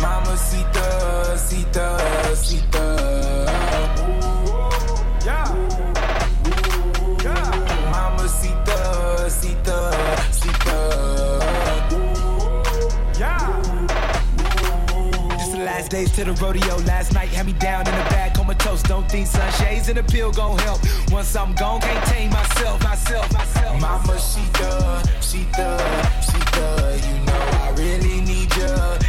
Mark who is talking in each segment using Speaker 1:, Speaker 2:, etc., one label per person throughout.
Speaker 1: Mamacita, Sita, Sita. Yeah. Yeah. Mamacita, Sita, Sita. Yeah. This the last days to the rodeo. Last night had me down in the bag, comatose. Don't think sunshades and a pill gon' help. Once I'm gone, can't tame myself. Mamacita, Sita, Sita. You know I really need ya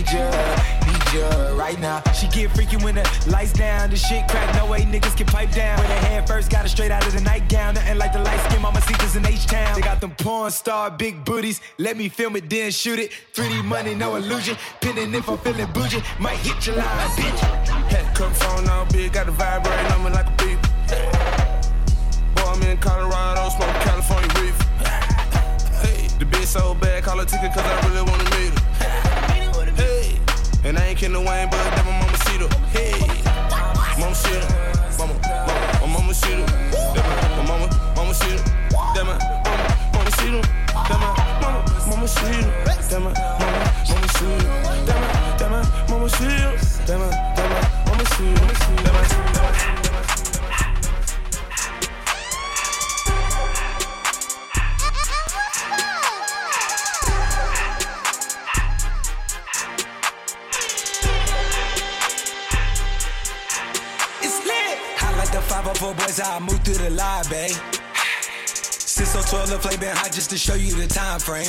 Speaker 1: right now. She get freaky when the lights down. The shit crack, no way niggas can pipe down. When her hand first got it straight out of the nightgown. Nothing like the light skin Mamacitas in H-Town. They got them porn star big booties. Let me film it, then shoot it. 3D money, no illusion. Pinning if I'm feeling bougie. Might hit your line, bitch.
Speaker 2: Had the cup phone all big, got the vibrating on me like a beep. Boy, I'm in Colorado, smoking California reef. Hey, the bitch so bad, call her ticket cause I really wanna meet her. Hey, and I ain't kidding Wayne, but that my mama see her. Hey, mama see her, my mama see her. My mama see her. That my mama see her. That my mama see her. That my mama see her. That my mama see her. That my mama see her. That my
Speaker 1: Four boys, I move through the live, babe. Since 12, the flame been hot just to show you the time frame.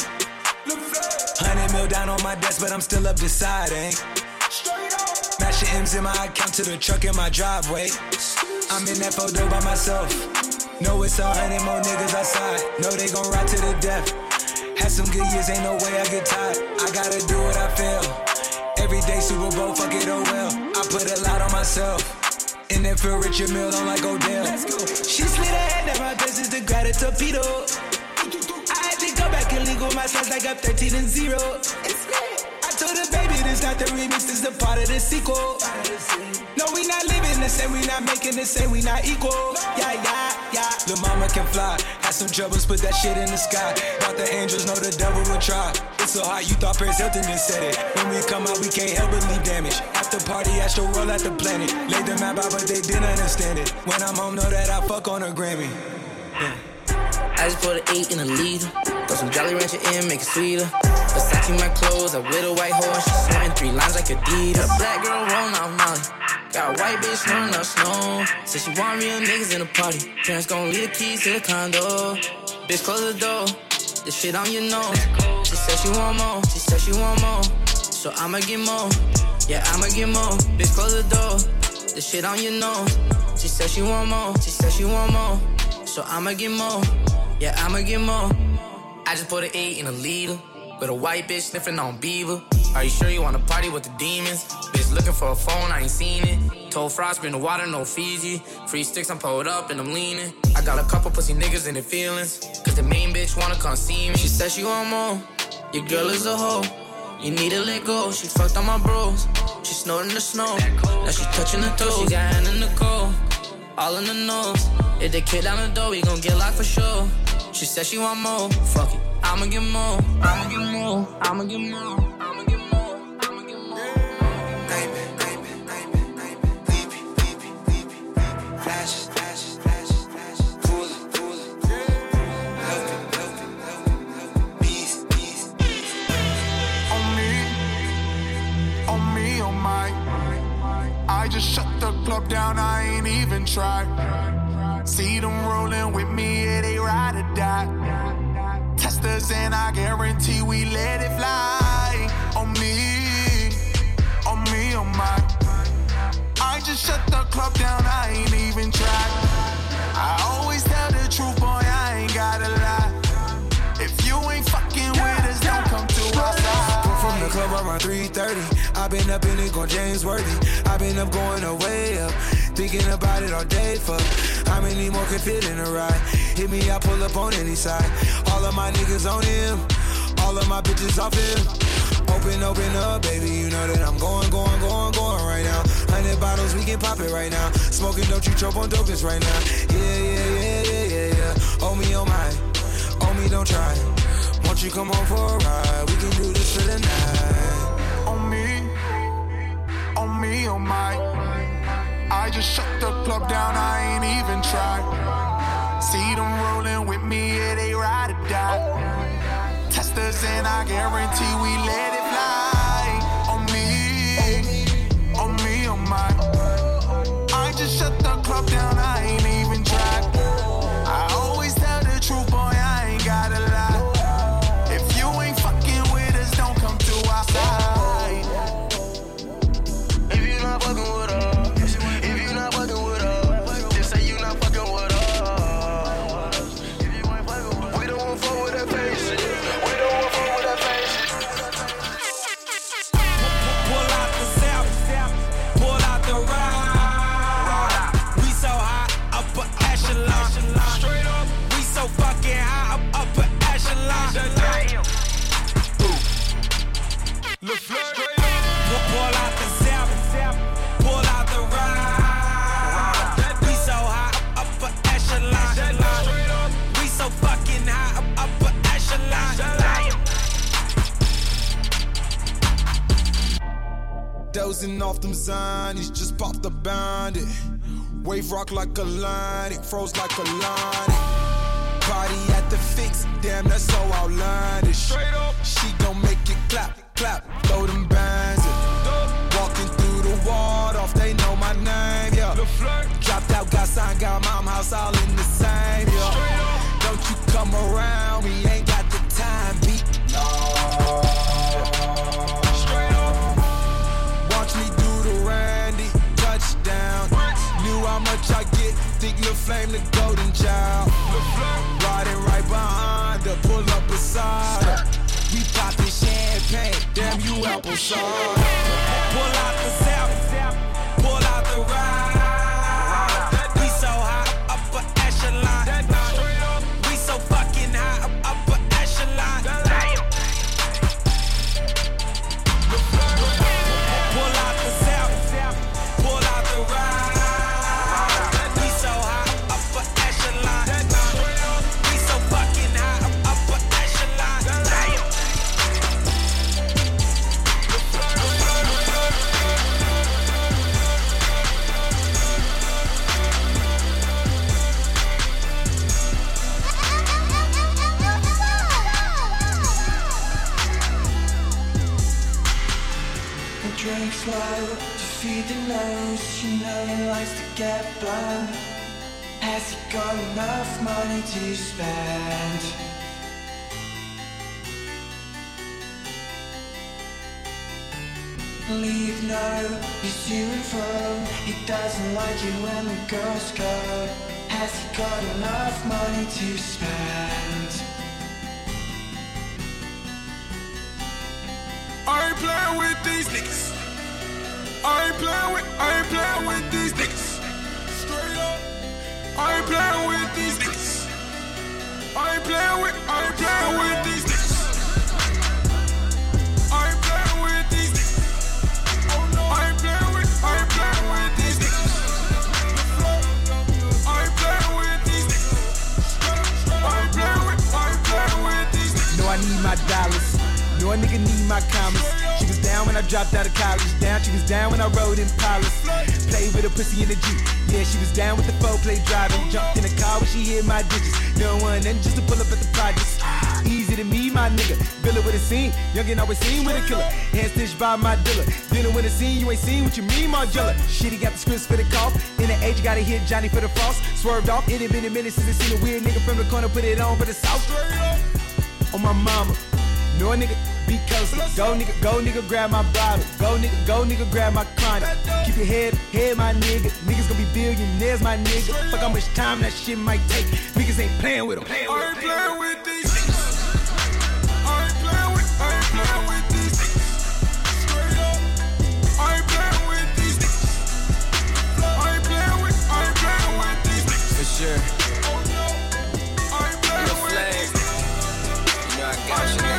Speaker 1: 100 mil down on my desk, but I'm still up deciding. Mashing M's in my account to the truck in my driveway. I'm in that photo by myself. Know it's 100 more niggas outside. Know they gon' ride to the death. Had some good years, ain't no way I get tired. I gotta do what I feel. Every day Super Bowl, fuck it, oh well. I put a lot on myself. And then for Richard Mill, I'm like Odell. She slid her head down my business to grab a torpedo. I had to go back and legal my slides like I'm 13-0. I told her, baby, this not the remix, this is a part of the sequel. No, we not living the same, we not making the same, we not equal. Yeah, yeah, yeah. Lil' mama can fly, had some troubles, put that shit in the sky. Thought the angels know the devil would try. It's so hot, you thought Paris Hilton just said it. When we come out, we can't help but leave damage. After party, astro roll at the planet. Laid the map out, but they didn't understand it. When I'm home, know that I fuck on a Grammy. Yeah.
Speaker 3: I just put an 8 in a liter. Throw some Jolly Rancher in, make it sweeter. Versace my clothes, I with a white horse. She snorting 3 lines like Adidas. A black girl rolling off Molly. Got a white bitch snoring up snow. Said she want real niggas in the party. Parents gon' leave the keys to the condo. Bitch, close the door. This shit on your nose. She said she want more. She said she want more. So I'ma get more. Yeah, I'ma get more. Bitch, close the door. This shit on your nose. She said she want more. She said she want more. So I'ma get more. Yeah, I'ma get more. I just put an 8 in a liter. With a white bitch sniffing on Beaver. Are you sure you wanna party with the demons? Bitch looking for a phone, I ain't seen it. Told Frost, bring the water, no Fiji. Free sticks, I'm pulled up and I'm leaning. I got a couple pussy niggas in their feelings. Cause the main bitch wanna come see me. She said she want more. Your girl is a hoe. You need to let go. She fucked on my bros. She snorting the snow. Now she touching the toes. She got hand in the cold. All in the nose. If they kick down the door, we gon' get locked for sure. She said she want more. Fuck it. I'ma get more. I'ma get more. I'ma get more. I'ma get more. I'ma get more.
Speaker 1: Flashes, flashes, flashes, flashes. Pull it, pull it. Look it. Beast, beast, beast.
Speaker 4: On me, on my. I just shut the club down, I ain't even tried. See them rolling with me, yeah, they ride or die. Testers and I guarantee we let it fly. On me, on my. I just shut the club down, I ain't even tried. I always tell the truth, boy, I ain't gotta lie. If you ain't fucking with us, don't come to our side.
Speaker 1: Come from the club around 3:30. I been up in it, going James Worthy. I been up going away up. Thinking about it all day, fuck. How many more can fit in a ride? Hit me, I pull up on any side. All of my niggas on him. All of my bitches off him. Open up, baby. You know that I'm going right now. 100 bottles, we can pop it right now. Smoking, don't you choke on dopest right now. Yeah. Oh me, oh my. Oh me, don't try. Won't you come home for a ride? We can do this for the night.
Speaker 4: On me, club down, I ain't even try. See them rolling with me, yeah, they ride or die. Testers and I guarantee we let it fly. On me, on mine. I just shut the club down, I ain't even try. I always tell the truth, boy, I ain't gotta lie. If you ain't fucking with us, don't come to our side. If you not fucking with us, if you not fucking with us, just say you not fucking with us. If you ain't fucking with us, we don't want fuck with that face shit. We don't want fuck with that face shit.
Speaker 1: Pull out the south, pull out the ride. We so high, upper echelon. Straight up, we so fucking high, upper echelon. Pull out the south, pull out the ride. We so high, upper echelon. We so fucking high, upper echelon. Dozing off them zonies, just popped the bandit. Wave rock like a line, it froze like a line. Party at the fix, damn, that's so outlandish. Straight up, she gon' make it clap, clap, blow them bands. Walking through the ward off, they know my name, yeah. Dropped out, got signed, got mom house all in the same, yeah. Don't you come around, we ain't got the time, beat. Straight up, watch me do the Randy, touchdown. Knew how much I get, think Lil' Flame the golden child. Riding right behind her, pull up beside her. We poppin' champagne, damn you applesauce. Pull out the south, pull out the ride. We so high, upper echelon. We so fucking high, upper echelon. Pull out the south, pull out the ride. We so high, upper echelon. We so fucking high, upper echelon.
Speaker 5: Drink slow to feed the nose. You know he likes to get blown. Has he got enough money to spend? Leave no, he's to and fro. He doesn't like it when the girls go. Has he got enough money to spend?
Speaker 2: I ain't playing with these niggas. I ain't playing with these niggas. Straight up. I ain't playing with these niggas. I ain't playing with these niggas. I ain't playing with these niggas. Oh no. I ain't playing with these niggas. I ain't playing with these niggas. I ain't playing with these niggas.
Speaker 1: Know I need my dollars. Know a nigga need my commas. She was down when I dropped out of college. Down, she was down when I rode in Palace. Played with a pussy in the Jeep. Yeah, she was down with the 4-play driving. Jumped in the car when she hit my digits. No one nothing just to pull up at the projects. Easy to me, my nigga. Villa with a scene. Youngin' always seen with a killer. Hand stitched by my dealer. Dinner with a scene, you ain't seen what you mean, Margella. Shit, he got the scripts for the cough. In the age, gotta hit Johnny for the frost. Swerved off. It had been a minute since I seen a weird nigga from the corner. Put it on for the south. On my mama. No nigga, be coasting. Go nigga, grab my bottle. Go nigga, grab my chronic. Keep your head, my nigga. Niggas gon' be billionaires, my nigga. Fuck how much time that shit might take. Niggas ain't playing with them.
Speaker 2: I ain't playing with these niggas. I ain't playing with these niggas. Straight up. I ain't playing with these niggas. I ain't playing with these niggas.
Speaker 1: For sure.
Speaker 2: Oh no. I ain't playing with these niggas.
Speaker 1: You know I got you.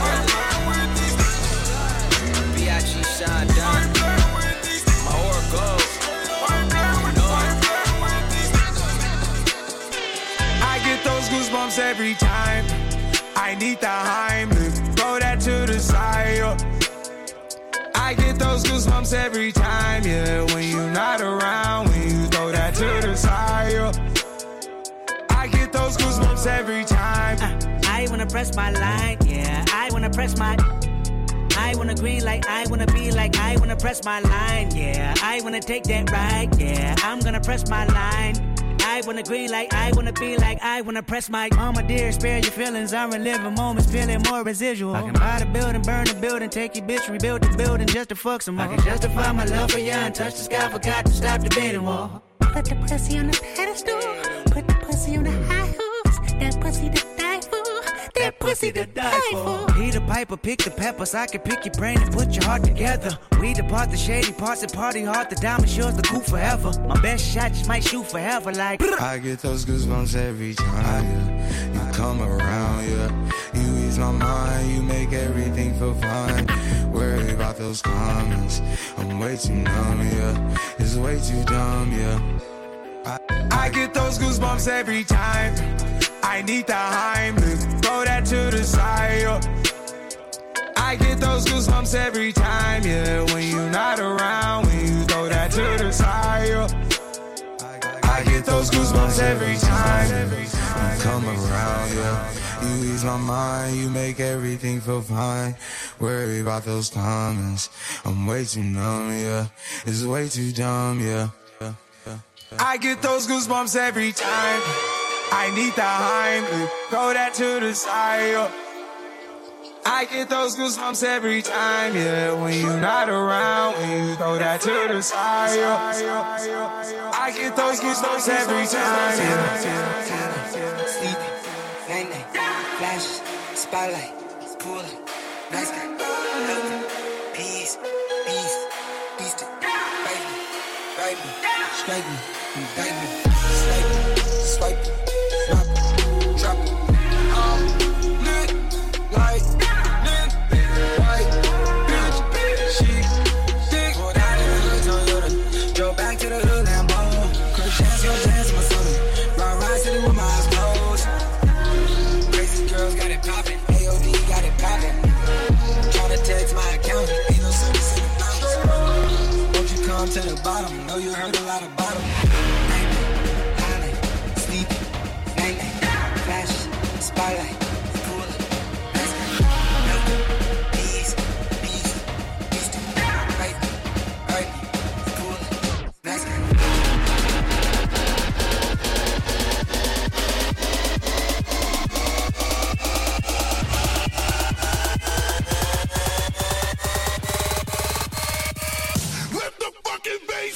Speaker 2: B.I.G.
Speaker 1: Shine down. My aura goes.
Speaker 2: I get those goosebumps every time. I need the Heimlich. Throw that to the side. I get those goosebumps every time, yeah. When you're not around, when you throw that to the side, yeah. I get those goosebumps every time.
Speaker 6: I wanna press my line, yeah. I wanna press my. I wanna green like I wanna be like I wanna press my line, yeah. I wanna take that ride, yeah. I'm gonna press my line. I wanna green like I wanna be like I wanna press my. Mama dear, spare your feelings. I'm reliving moments, feeling more residual. I can buy the building, burn the building, take your bitch, rebuild the building just to fuck some more. I can justify my love for you and touch the sky, forgot to stop the bidding war.
Speaker 7: Put the pussy on the pedestal, put the pussy on the high horse. That pussy to die for, that pussy to die for.
Speaker 6: He the piper, pick the peppers. I can pick your brain and put your heart together. We depart the shady parts and party hard. The diamond shows the cool forever. My best shot just might shoot forever like.
Speaker 2: I get those goosebumps every time, yeah. You come around, yeah. You ease my mind, you make everything feel fine. Worry about those comments, I'm way too numb, yeah. It's way too dumb, yeah. I get those goosebumps every time. I need the Heimlich, throw that to the side, yeah. I get those goosebumps every time, yeah. When you're not around, when you throw that to the side, yeah. I get those goosebumps every time. You come around, yeah. You ease my mind, you make everything feel fine. Worry about those comments, I'm way too numb, yeah. It's way too dumb, yeah. I get those goosebumps every time. I need the Heimlich, throw that to the side, yeah. I get those goosebumps every time, yeah. When you're not around, when you throw that to the side, yeah. I get those goosebumps every time, yeah.
Speaker 3: Sleepy, night night, flash, spotlight, cooler, nice guy, healthy, peace, beast, beastin', bite me, strike me, indict me, snipe me, swipe me, drop it, drop it. Lit, like, lit, white, bitch, she, thick. Pulled out in the hood, Toyota, drove back to the hood, Lambo. Crush dance, your dance, my son. Ride city with my eyes closed. Crazy girls got it poppin', AOD got it poppin'. Tryna text my account, ain't no service in the mountains. Won't you come to the bottom? Know you heard a lot about them. Spotlight, cooler, nice guy, healthy, beast, right, cooler, nice guy.
Speaker 2: Lift the fucking bass.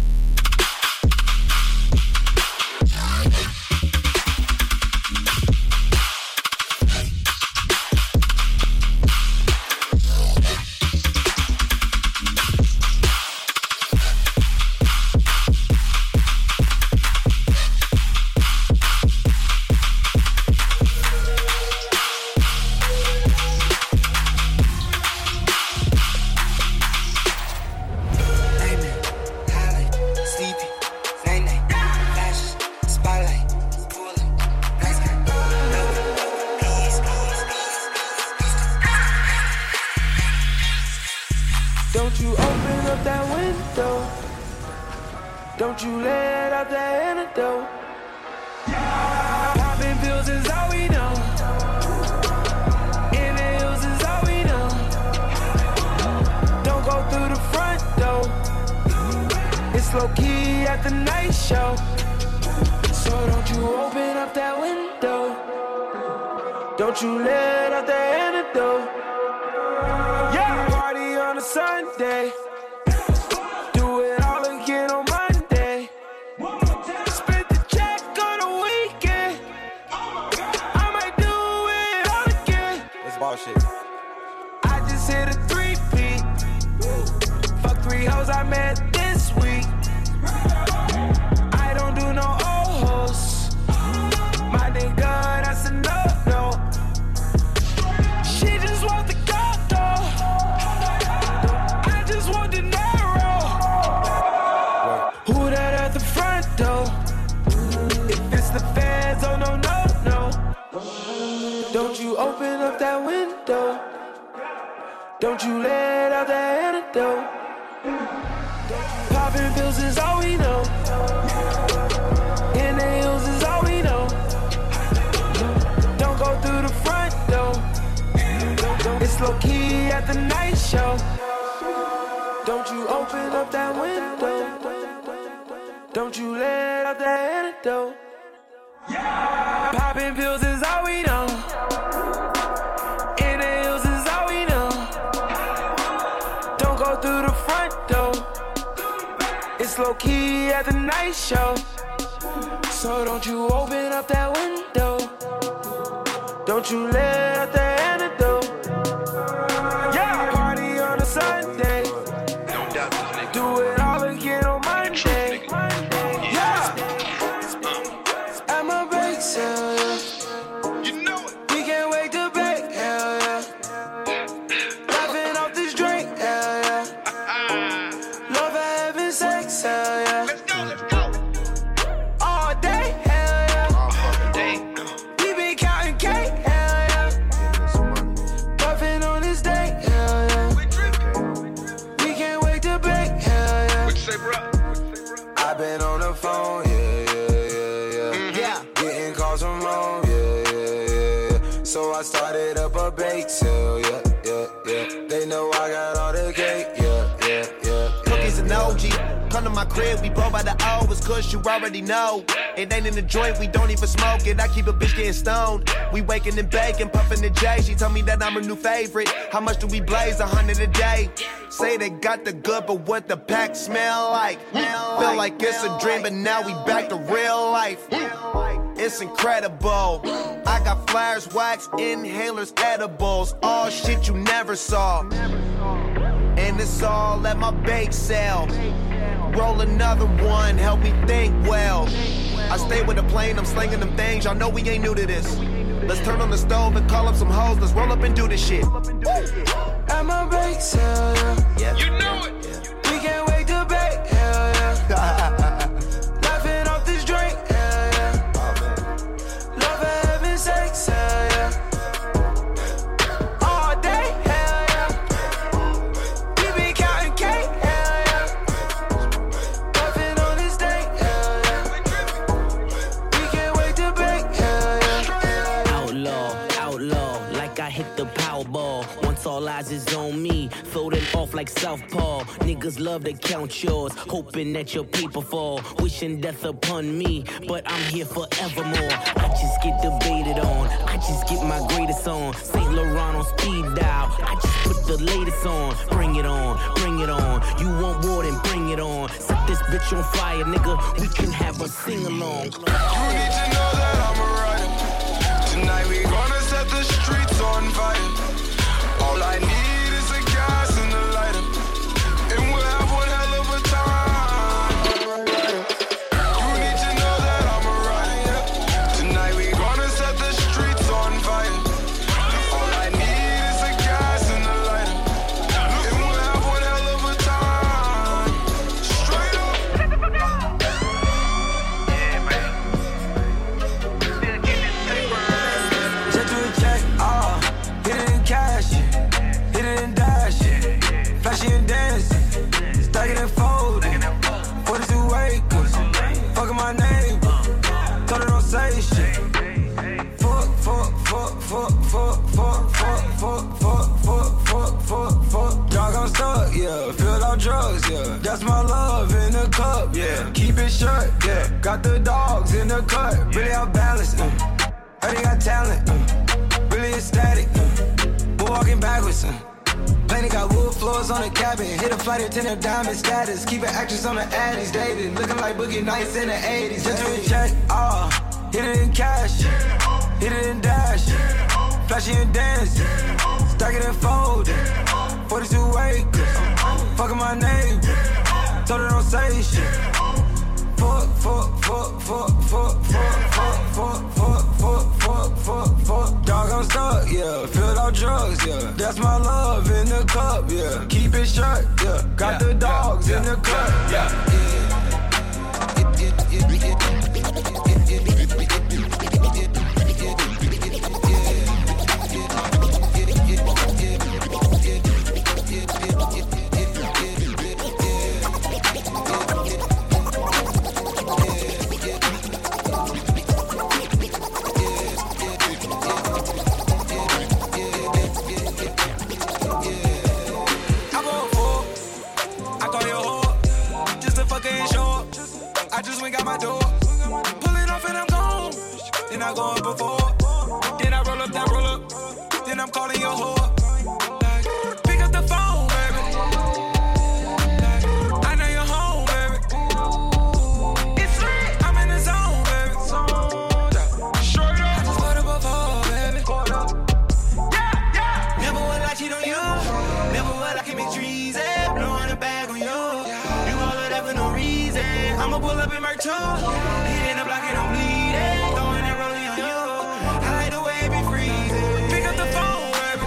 Speaker 2: Don't you open up that window. Don't you let out that antidote. Popping pills is all we know. In the hills is all we know. Don't go through the front door. It's low key at the night show. So don't you open up that window. Don't you let out that antidote. Yeah, party on a Sunday. Do it all again on Monday. Spend the check on the weekend. I might do it all again.
Speaker 8: That's bullshit.
Speaker 2: I just hit a 3-peat. Fuck 3 hoes I met this week. I don't do no old hoes. My nigga, that's a no-no. She just want the gold though. I just want
Speaker 8: Don't you let out the antidote. Popping pills is all we know. Inhales is all we know. Don't go through the front door. It's low key at the night show. Don't you open up that window. Don't you let out the antidote. Popping pills is all we know. Inhales is all we know. Don't go through the front door. It's low key at the night show. So don't you open up that window. Don't you let out the antidote. Yeah, party on a Sunday. Do it all again on Monday. Yeah, at my bake sale, yeah. You know it. We can't wait to bake, hell yeah. Laughing off this drink, hell yeah. Love having sex, hell yeah. Let's go, let's go. All day, hell yeah. All fucking day. We been counting cake, hell yeah. Puffing on this day, hell yeah. We can't wait to bake, hell yeah. What you say, bro? I've been on the phone, yeah. Getting calls from home, yeah. So I started up a bake sale, yeah. They know I got all the cake, yeah.
Speaker 9: Cookies and OG. Come to my crib, we blow by the O, it's cause you already know. It ain't in the joint, we don't even smoke it. I keep a bitch getting stoned. We waking and baking, puffing the J. She told me that I'm her new favorite. How much do we blaze? 100 a day. Say they got the good, but what the pack smell like? Feel like it's a dream, but now we back to real life. It's incredible. I got flyers, wax, inhalers, edibles. All shit you never saw. And it's all at my bake sale. Roll another one, help me think well. I stay with the plane, I'm slinging them things. Y'all know we ain't new to this. Let's turn on the stove and call up some hoes. Let's roll up and do this shit.
Speaker 8: At my bake sale, yeah. You know it. We can't wait to bake, hell yeah. Laughing off this drink, hell yeah. Love having sex, hell yeah. All day, hell yeah. We been counting cake, hell yeah. Puffing on this day, hell yeah. We can't wait to bake, hell yeah.
Speaker 10: Outlaw, like I hit the Powerball. Once all eyes is on me, floating off like Southpaw. Niggas love to count yours, hoping that your paper fall. Wishing death upon me, but I'm here forevermore. I just get debated on, I just get my greatest on. St. Laurent on speed dial, I just put the latest on. Bring it on, bring it on. You want war, then bring it on. Set this bitch on fire, nigga, we can have a sing-along.
Speaker 2: You need to know that I'm a rider. Tonight we gonna set the streets on fire. All I need is a gas and a lighter, and we'll have one hell of a time. You need to know that I'm a rider. Tonight we gonna set the streets on fire. All I need is a gas and a lighter, and we'll have one hell of a time. Straight up. Yeah, man. Still getting this paper.
Speaker 8: Check to a check, hit it in cash, hit it in dash, flashy and dancing, stack it and fold, 42 acres, fucking my name, told her don't say shit. Fuck, dog, I'm stuck, yeah, filled out drugs, yeah, that's my love in the cup, yeah, keep it shut, yeah, got the dogs in the cut, really out balanced, heard he got talent, really ecstatic, but walking backwards, Planet got wood floors on the cabin. Hit a flight attendant, diamond status. Keep an actress on the addies, dated. Looking like Boogie Nights in the 80s. Just to a check, hit it in cash, hit it in dash, flashy and dancing, stack it and fold, 42 acres, fucking my name, told her don't say shit. Fuck, dog, I'm stuck, yeah, filled out drugs, yeah, that's my love in the cup, yeah, keep it shut, yeah, got the dogs in the cup, yeah.
Speaker 1: my door. Pulling off and I'm gone. Then I go up before. Then I roll up, that roll up. Then I'm calling your whore. Like, pick up the phone, baby. Like, I know you're home, baby. It's lit. I'm in the zone, baby. Straight up. I just put up before, baby. Yeah. Never would I cheat on you. Never would I keep me treason. Blowing a bag on you. You all of that for no reason. I'ma pull up in my too. Hitting the block and I'm bleeding. Throwing that rolling on you. I like the way it be freezing. Pick up the phone, baby.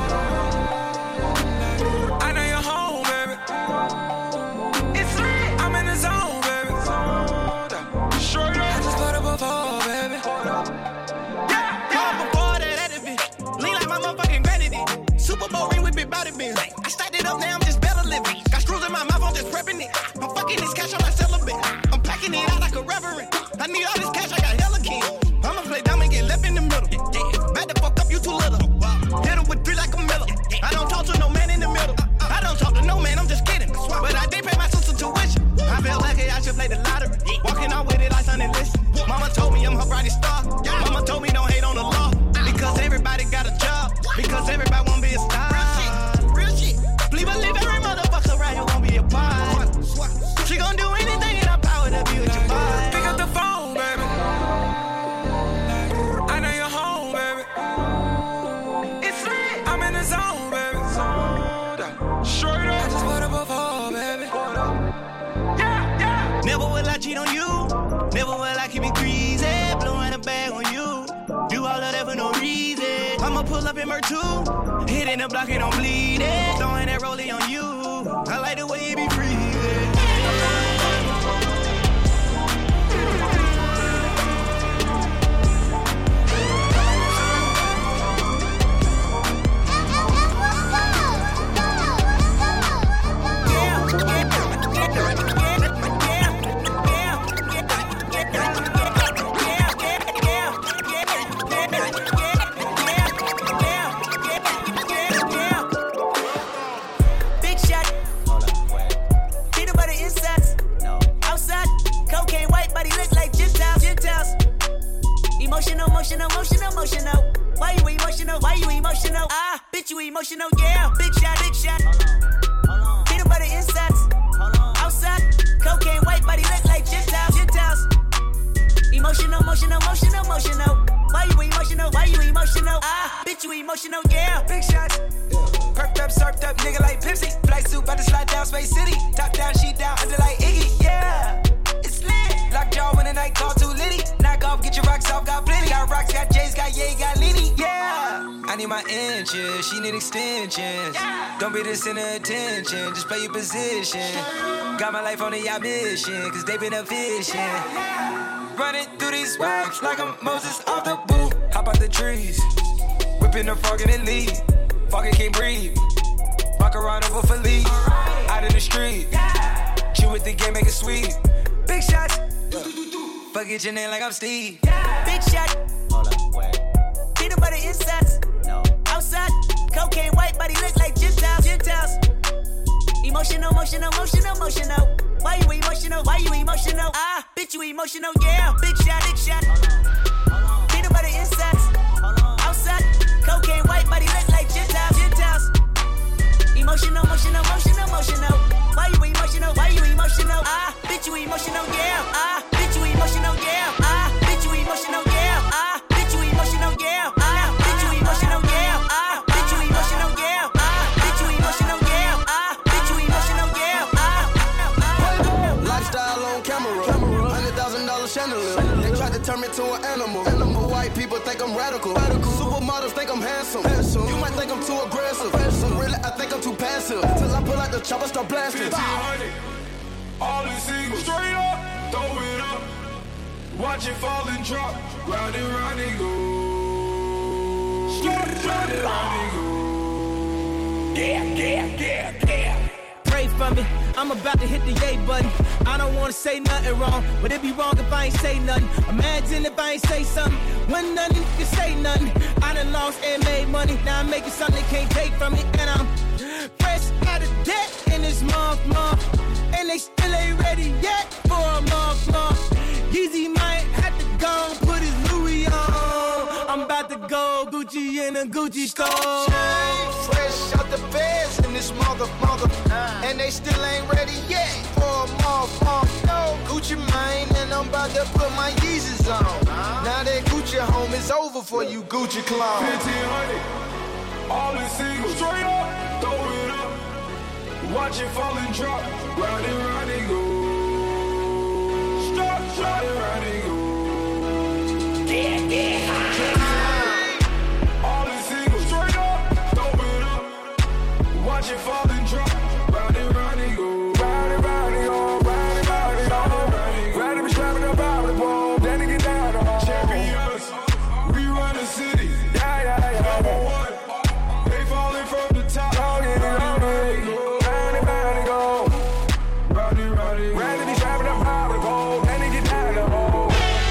Speaker 1: I know you're home, baby. It's lit. I'm in the zone, baby. Straight up. I just put up before, baby.
Speaker 11: Yeah. Before that, that bitch. Lean like my motherfucking granny did. Super Bowl ring with big body bins. I stacked it up, now I'm just better living. Got screws in my mouth, I'm just prepping it. I'm fucking this cash on my celibate. I'm packing it out like a reverend. I need all this cash, I got hella king. I'ma play dumb and get left in the middle. Back the fuck up, you too little. Hit him with 3 like a Miller. I don't talk to no man in the middle. I don't talk to no man, I'm just kidding. But I did pay my sister tuition. I feel lucky I should play the lottery. Walking out with it like Sunday list. Mama told me I'm her brightest star. Mama told me don't hate on the law. Because everybody got a job. Because everybody wanna be a star. Real shit. Please believe every motherfucker right here won't be a part. She gon' do anything in her power to be with your vibe.
Speaker 1: Pick up the phone, baby. I know you're home, baby. It's lit. I'm in the zone, baby. Straight up. I just put up before, baby. Yeah.
Speaker 11: Never will I cheat on you. Never will I keep it greasy. Blowing a bag on you. Do all of that for no reason. I'ma pull up in her too. Hitting the block and I'm bleeding. Throwing that rollie on you. I like the way it be freezing.
Speaker 6: Emotional. Why you emotional? Why you emotional? Ah, bitch, you emotional, yeah. Big shot. Hold on. Peanut butter insides. Outside, cocaine, white body look like Gentiles. Emotional. Why you emotional? Why you emotional? Ah, bitch, you emotional, yeah.
Speaker 1: Big shots. Perked up, surfed up, nigga like Pepsi. Flight suit, about to slide down Space City. Top down, she down, under like Iggy, yeah. It's lit. Lockjaw when the night call too litty. Knock off, get your rocks off, got plenty. Got rocks, got J's, got Ye, got Lenny, yeah. I need my inches, she need extensions. Yeah. Don't be this in attention, just play your position. Got my life on a yacht mission, cause they been up fishing. Running through these waves like I'm Moses off the boot. Hop out the trees, whipping the frog in the lead. Fucking can't breathe. Walk around over for leave. Out in the street, chill with the game, make it sweet. Big shots. Fuck it your name like I'm Steve.
Speaker 6: Big shot.
Speaker 10: Hold up, wait.
Speaker 6: Peanut butter insides.
Speaker 10: No.
Speaker 6: Outside, cocaine, white body look like Gentiles. Emotional. Why you emotional? Ah, bitch, you emotional, yeah. Big shot.
Speaker 10: Hold on.
Speaker 6: Peanut butter insides. Outside, cocaine, white body look like Gentiles. Emotional. Why you emotional? Ah, bitch, you emotional, yeah. Ah, bitch, you emotional, yeah. Ah, bitch, you emotional, yeah. Ah, bitch, you emotional, yeah. Ah, bitch, you emotional, yeah. Ah, bitch, you emotional, yeah. Ah, bitch, you emotional, yeah. Ah, bitch, you emotional, yeah.
Speaker 12: Lifestyle on camera, $100,000 chandelier. They tried to turn me to an animal. White people think I'm radical. Supermodels think I'm handsome. You might think I'm too aggressive. Really, I think I'm too passive. Till I pull out the chopper, start blasting.
Speaker 2: 1500, all in single, straight up, throw it up. Watch it fall and drop. Round and go. Round and go. Yeah.
Speaker 11: Pray for me, I'm about to hit the yay button. I don't wanna say nothing wrong, but it'd be wrong if I ain't say nothing. Imagine if I ain't say something, when nothing you can say nothing. I done lost and made money, now I'm making something they can't take from me. And I'm fresh out of debt in this month. And they still ain't ready yet for a month. Yeezy
Speaker 13: Gucci store.
Speaker 14: Fresh out the beds in this mother. And they still ain't ready yet for a motherfucker. No, Gucci mane, and I'm about to put my Yeezys on. Now that Gucci home is over for you Gucci clown.
Speaker 2: 1500, all in singles, straight up, throw it up. Watch it fall and drop, round and go. Stop, round and go. Yeah. All in singles, straight up, throw it up. Watch it fall and drop, round and go. Round and go, round and go. Round and be strapping up out of the wall, then they get down the hall. Champions, we run the city. Yeah. Number one, they falling from the top. Round and go. Round be strapping up out of the wall, then they get down the hall.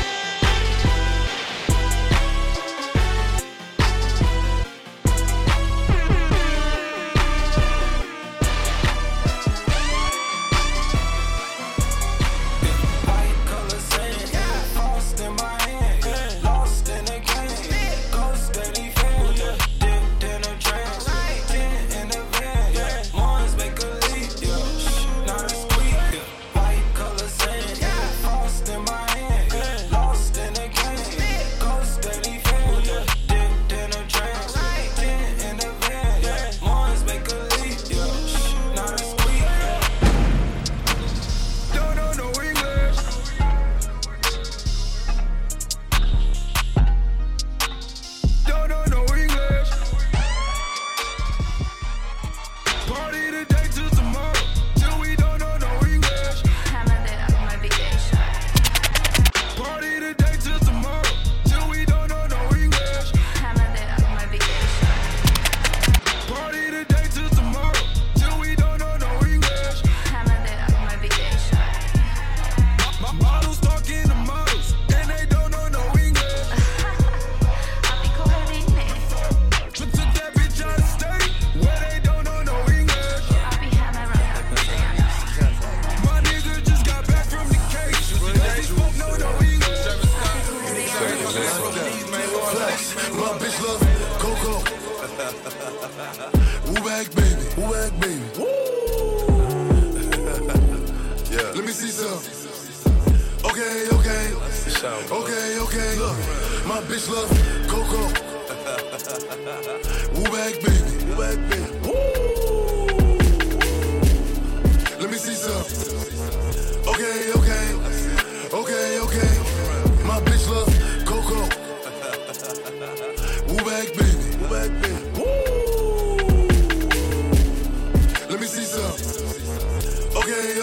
Speaker 15: Okay, look, my bitch love Coco. Woo back, baby. Woo. Let me see some. Okay. My bitch love Coco. Woo back, baby. Woo. Let me see some. Okay.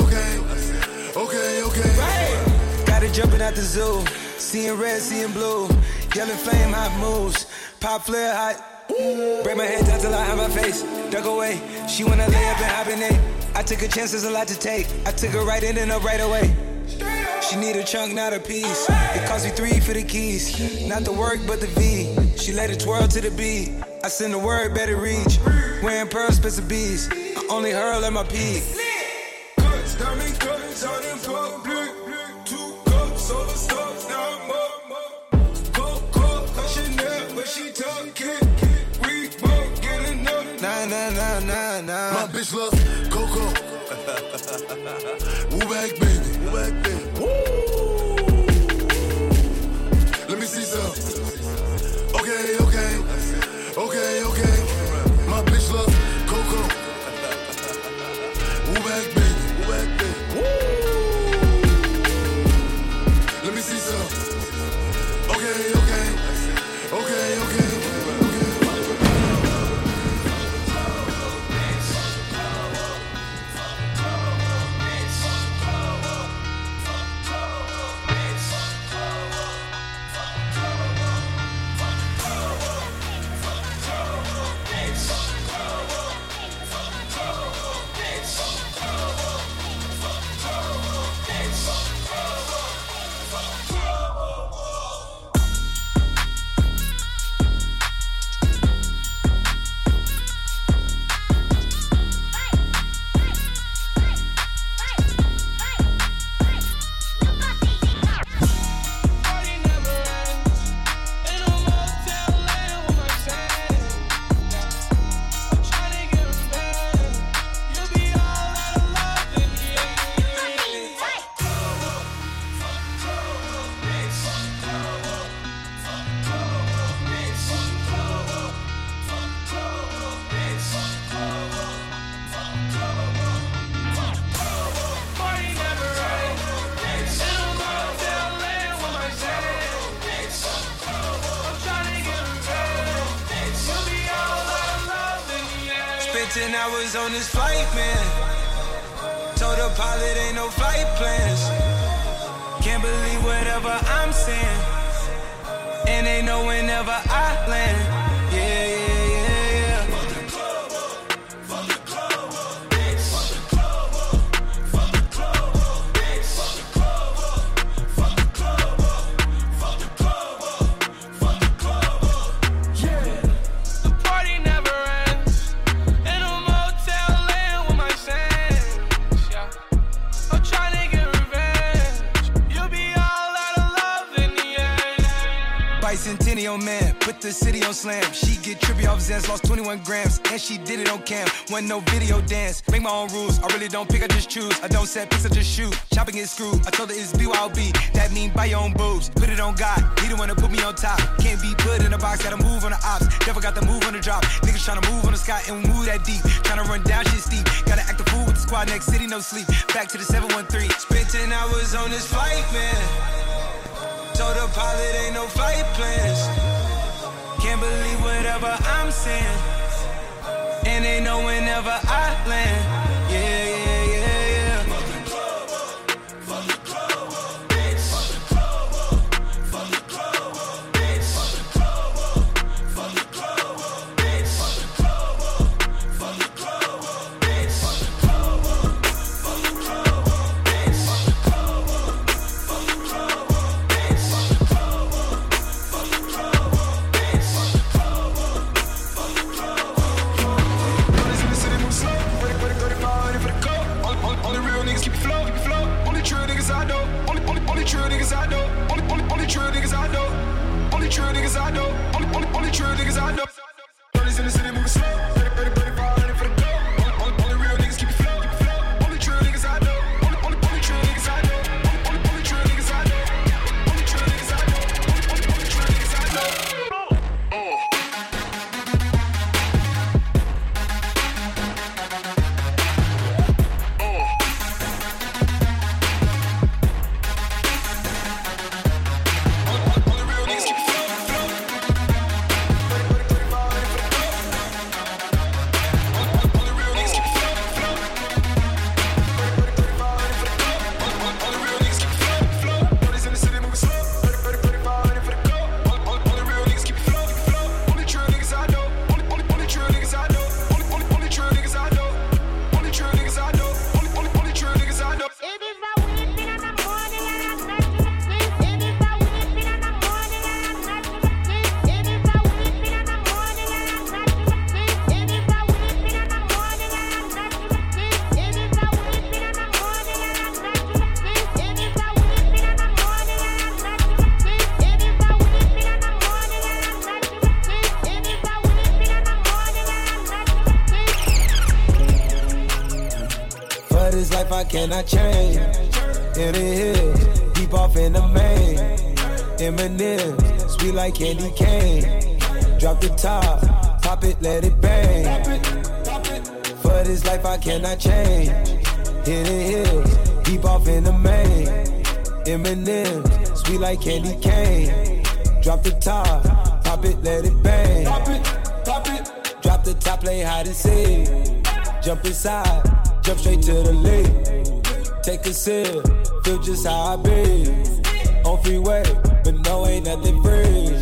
Speaker 1: Right. Got it jumping out the zoo. Seeing red, seeing blue. Yellow flame, hot moves. Pop flare, hot. Break my head down till I have my face. Duck away. She wanna lay up and hibernate. I took a chance, there's a lot to take. I took her right in and up right away. She need a trunk, not a piece. It cost me $3 for the keys. Not the work, but the V. She let it twirl to the beat. I send the word, better reach. Wearing pearls, expensive bees. I only hurl at my peak.
Speaker 2: Cuts, diamond cuts, out in public. 2 cups, over stuff, now I'm up. Coke, Chanel, but she talking. We both getting up.
Speaker 15: Nah. My bitch love Coco. Woo back, baby. Woo. Let me see some. Okay. My bitch love Coco. Woo back, baby. Woo. Let me see some. Okay.
Speaker 1: Spent 10 hours on this flight, man. Told the pilot ain't no flight plans. Can't believe whatever I'm saying. And they know whenever I land. Yeah, yeah, yeah, yeah. Fuck the club up, fuck the club up, bitch. Fuck the club up, fuck the club up, bitch. Fuck the club up, fuck the club up, fuck the club up, fuck the club up.
Speaker 8: Yeah. The party never ends. In a motel laying with my sands. Yeah. I'm trying to get revenge. You'll be all out of love in the end.
Speaker 1: Bicentennial man, put the city on slam. She get trippy off Zans, lost 21 grams. And she did it on cam, wasn't no video dance. Make my own rules, I really don't pick, I just choose. I don't set picks, I just shoot. Shopping is screwed, I told her it's BYOB. That mean buy your own boobs, put it on God. He the one to put me on top. Can't be put in a box, gotta move on the ops. Never got the move on the drop. Niggas tryna move on the sky and we move that deep. Tryna run down shit steep. Gotta act the fool with the squad, next city, no sleep. Back to the 713. Spent 10 hours on this flight, man. Told the pilot ain't no flight plans. Can't believe whatever I'm saying. And they know whenever I land. Yeah, yeah, yeah, yeah. Fuck the club up, fuck the club up, bitch. Fuck the club up, fuck the club up, bitch. Fuck the club up, fuck the club up, bitch. Fuck the club up, fuck the club up, bitch. Fuck the club up, fuck the club up, bitch. Fuck the club up, fuck the club up, bitch. Fuck the club up, fuck the club up, bitch. Fuck the club up, fuck the club up.
Speaker 2: Brothers in the city move slow. Ready for the 35, ready for the go. Only real niggas keep it flow, keep it flow. Only true niggas I know. Only true niggas I know. Only true niggas I know. Only true niggas I know. Only true niggas I know. Brothers in the city moving slow. Ready for the 35, ready for the go. Only real niggas keep it flow, keep it flow. Only true niggas I know. Only true niggas I know. Only true niggas I know. Only true niggas I know. Only true niggas I know.
Speaker 1: This life I cannot change. In the hills, deep off in the main. Eminem, sweet like candy cane. Drop the top, pop it, let it bang. For this life I cannot change. In the hills, deep off in the main. Eminem, sweet like candy cane. Drop the top, pop it, let it bang. Drop the top, play hide and seek. Jump inside. Jump straight to the lead. Take a sip, feel just how I be. On freeway, but no, ain't nothing free.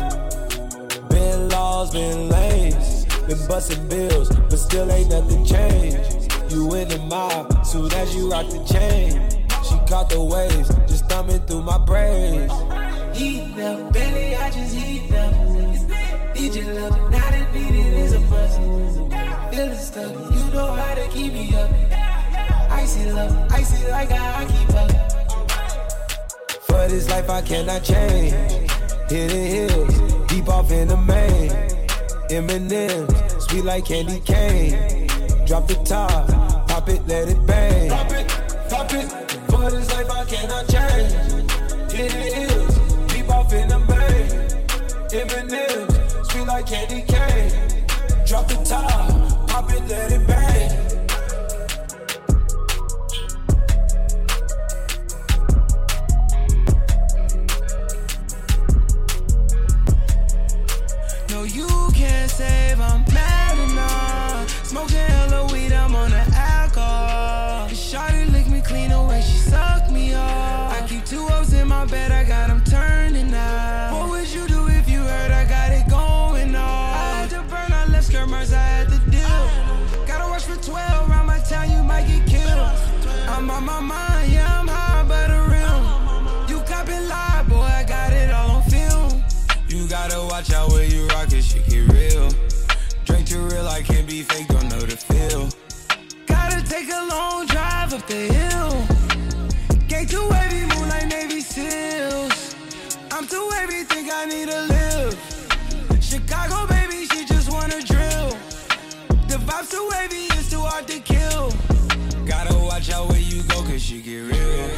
Speaker 1: Been laws, been lanes. Been busting bills, but still ain't nothing changed. You in the mob, soon as you rock the chain. She caught the waves, just thumbing through my braids.
Speaker 5: Heat up, belly, I just heat up. Need your love, not it needed is a bust. Feeling stuck, you know how to keep me up. Icy love, icy like I keep up.
Speaker 1: For this life I cannot change. Hidden hills, deep off in the main. Eminem, sweet like candy cane. Drop the top, pop it, let it bang. Pop it. For this life I cannot change. Hidden hills, deep off in the main. Eminem, sweet like candy cane. Drop the top, pop it, let it bang. No, you can't save, I'm mad enough. Smoking fake, don't know the feel.
Speaker 5: Gotta take a long drive up the hill. Gate too wavy, move like Navy SEALs. I'm too wavy, think I need to live. Chicago, baby, she just wanna drill. The vibe's too wavy, it's too hard to kill.
Speaker 1: Gotta watch out where you go, cause she get real.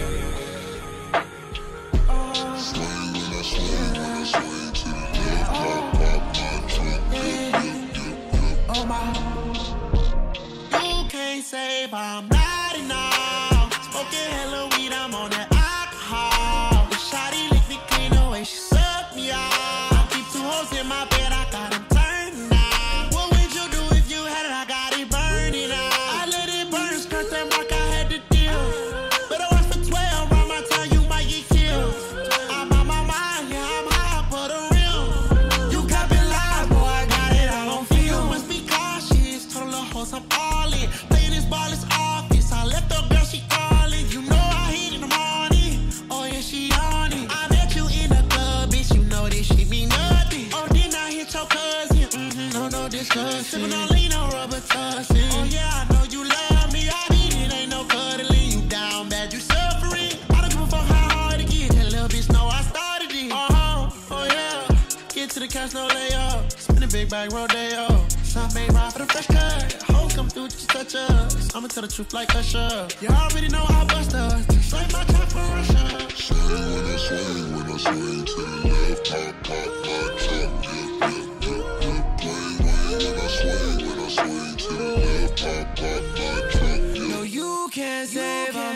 Speaker 13: You can't save, I'm not enough. Smoking hella weed, I'm on that alcohol. The shawty lick me clean the way she sucked me out. I keep two hoes in my bed, I got them turned out. What would you do if you had it? I got it burning out. I let it burn, skirt that mark, I had to deal. Better watch for 12, around my time you might get killed. I'm on my mind, yeah, I'm high for the real. You got me live, boy, I got it all on film. You must be cautious, total of hoes, I'm all in. Playing this ball is office, I left the girl, she calling. You know I hit in the morning, oh yeah, she on it. I met you in the club, bitch, you know this shit mean nothing. Oh, then I hit your cousin, no discussion. Sippin' on lean, no rubber tussin'. Oh yeah, I know you love me, I mean it ain't no cuddling. You down bad, you suffering. I don't give a fuck how hard it get, that little bitch know I started it. Oh yeah, get to the cash, no layup. Spin a big bag, rodeo. Shop made right for the fresh cut. Hoes come through, just touch us. I'ma tell the truth like Usher. You already know I bust us. Just like my trap for Russia.
Speaker 15: Swing when I swing to the left, pop, pop, my truck, When I swing to the left, pop, pop, my truck,
Speaker 5: No, you can't save her.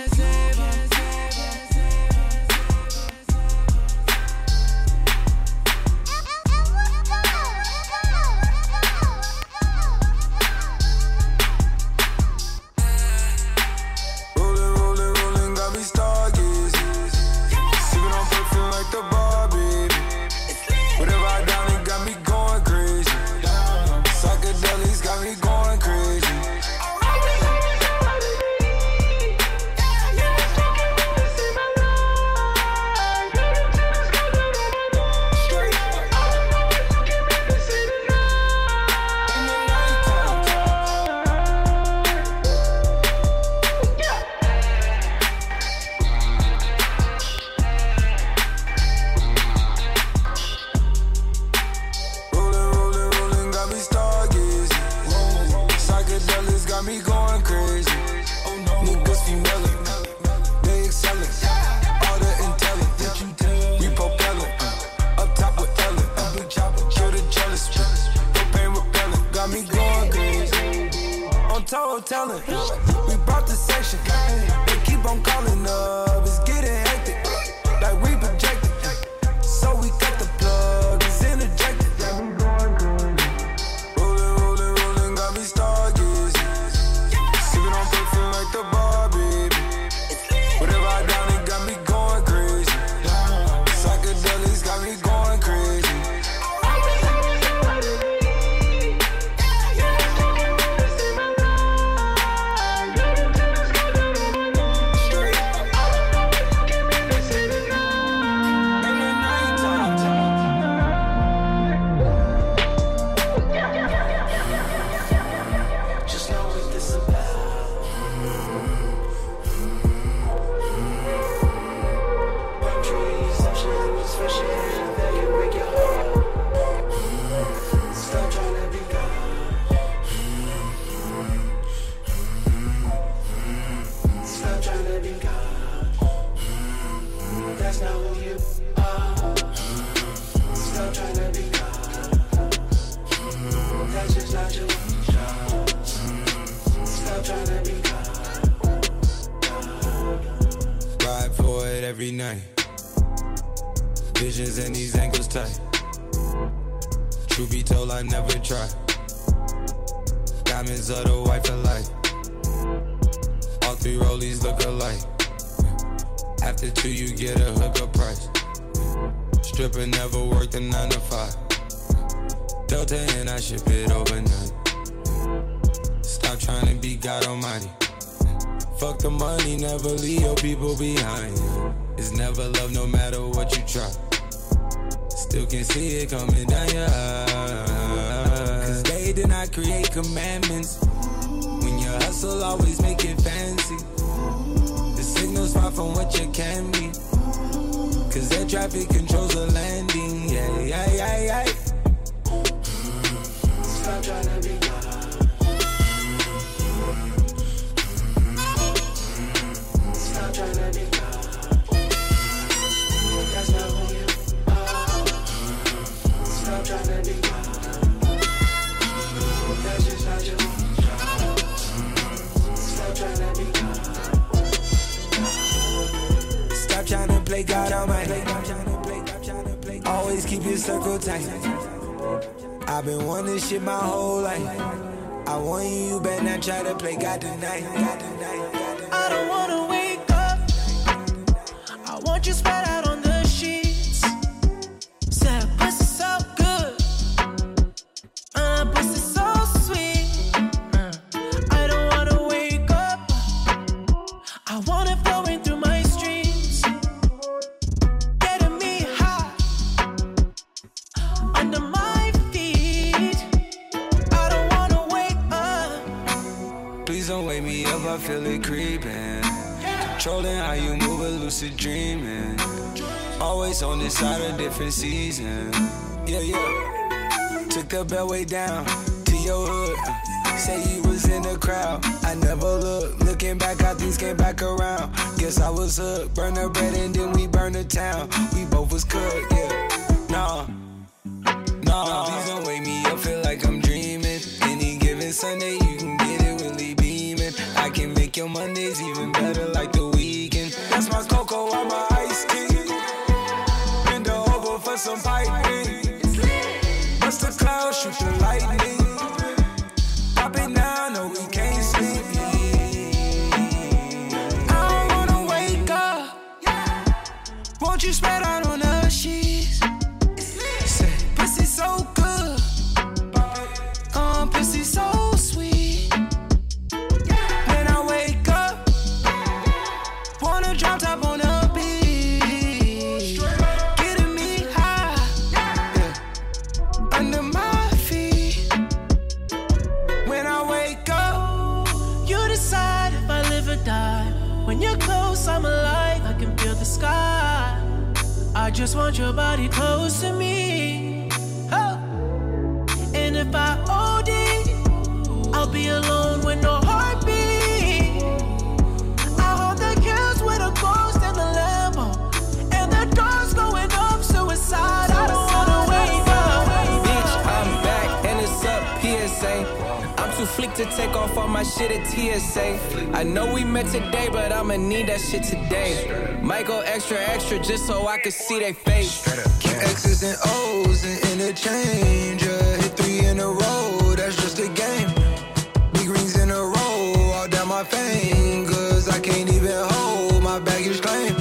Speaker 2: Rolling, got me stargazing. Sipping on perfume like the bar, baby. Whatever I done, it got me going crazy. Psychedelics got me going crazy. Rolling, got me stargazing. Psychedelics got me going crazy. Niggas female, they excellent. All the intelligence, we propelling. Up top with Ellen, kill the jealous. Propane repellent, got me going crazy. On toe talent, we brought the section. They keep on calling up, it's getting hectic. Like we projected, so we cut the plug, it's interjected. Rolling, got me stargazing. Sipping on perfume like the bar, baby. Whatever I done, it got me going crazy. Psychedelics got me going crazy.
Speaker 5: Just know what this about. Boundaries, options, fresh air that can break your heart. Stop trying to be God. Stop trying to be God. That's not who you are. Stop trying to be God. That's just not your job. Stop trying to be God.
Speaker 1: Ride for it every night. Visions and these ankles tight. Truth be told, I never try. Diamonds are the white for life. All three rollies look alike. After two, you get a hookup price. Stripper never worked a 9 to 5. Delta and I ship it overnight. Stop trying to be God Almighty. Fuck the money, never leave your people behind. It's never love, no matter what you try. Still can see it coming down your eyes. Cause they way, then I create commandments. When you hustle, always make it fancy. The signal's far from what you can be. Cause air traffic controls the landing. Yeah, yeah, yeah, yeah. Stop trying to be God. Stop trying to be God. That's not who you are. Stop trying to be God. That's just not you. Stop trying to be God. Stop trying to play God on my play. Always keep your circle tight. I've been wanting this shit my whole life. I want you, you better not try to play God tonight.
Speaker 5: I don't wanna wake up. I want you spread out on the sheets. Said pussy so good. Pussy so sweet. I don't wanna wake up. I want it flowing through my streams. Getting me high. Under my feet. I don't wanna wake up.
Speaker 1: Please don't wake me up, I feel it creeping. Controlling how you move, a lucid dreaming. Always on this side of different season. Yeah, yeah. Took the beltway down to your hood. Say you was in the crowd. I never looked. Looking back, how things came back around. Guess I was hooked. Burn the bread and then we burn the town. We both was cooked, yeah. Nah. Please don't wake me up, feel like I'm dreaming. Any given Sunday, you can get it really beaming. I can make your Mondays even better like the weekend. That's my cocoa on my iced tea. Bend over for some piping. Bust the clouds, shoot the lightning. Pop it now, no we can't sleep. I don't wanna wake up. Won't you spread out on the sheets? Say, pussy so good. Pussy so sweet. When I wake up, wanna drop top on the beach. Getting me high, yeah. Under my feet. When I wake up,
Speaker 5: You decide if I live or die. When you're close, I'm alive. I can feel the sky. I just want your body close to me. Oh. And if I OD, I'll be alone with no heartbeat. I hold the kills with a ghost in the Lambo. And the door's going up, suicide. I don't wanna wake up.
Speaker 8: Bitch, I'm back and it's up, PSA. I'm too flick to take off all my shit at TSA. I know we met today, but I'ma need that shit today. Might go extra, extra just so I can see they face.
Speaker 1: X's and O's and interchange. Hit 3 in a row, that's just a game. Big rings in a row, all down my fingers. I can't even hold my baggage claim.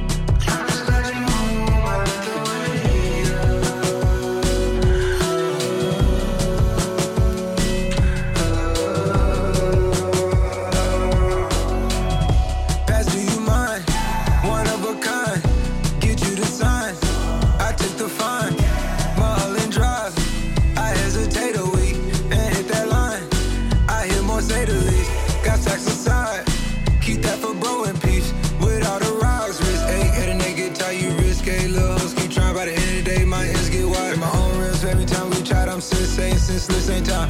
Speaker 1: Pass, do you mind? One of a kind. Get you the sign. I took the fine. Mulholland Drive. I hesitate a week and hit that line. I hear more say the least. Got stacks aside. Keep that for bro in peace. With all the rocks, wrist ache, head and neck get tight, you risque. Little hoes keep trying, by the end of the day, my ends get wide. My own rims, every time we tried, I'm sensei, senseless, ain't time.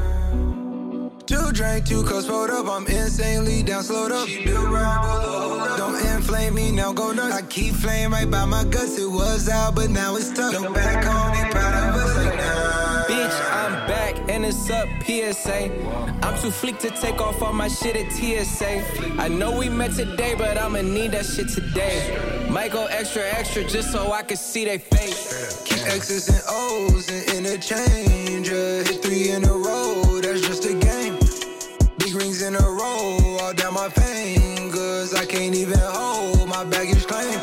Speaker 1: 2 drink, 2 cups rolled up, I'm insanely down, slowed up. She built round, don't inflame me, now go nuts. I keep flame right by my guts, it was out, but now it's tough. Look back home, be proud of us like nah.
Speaker 8: Bitch, I'm back and it's up, PSA. I'm too flick to take off all my shit at TSA. I know we met today, but I'ma need that shit today. Might go extra, extra just so I can see they face.
Speaker 1: X's and O's and interchange. Hit 3 in a row, that's just a game. Big rings in a row, all down my fingers. I can't even hold my baggage claim.